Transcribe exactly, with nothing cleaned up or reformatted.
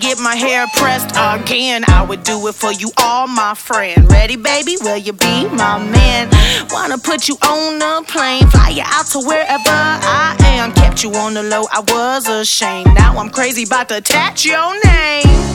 get my hair pressed again. I would do it for you, all my friend. Ready, baby? Will you be my man? Wanna put you on a plane, fly you out to wherever I am. Kept you on the low, I was ashamed. Now I'm crazy, about to attach your name.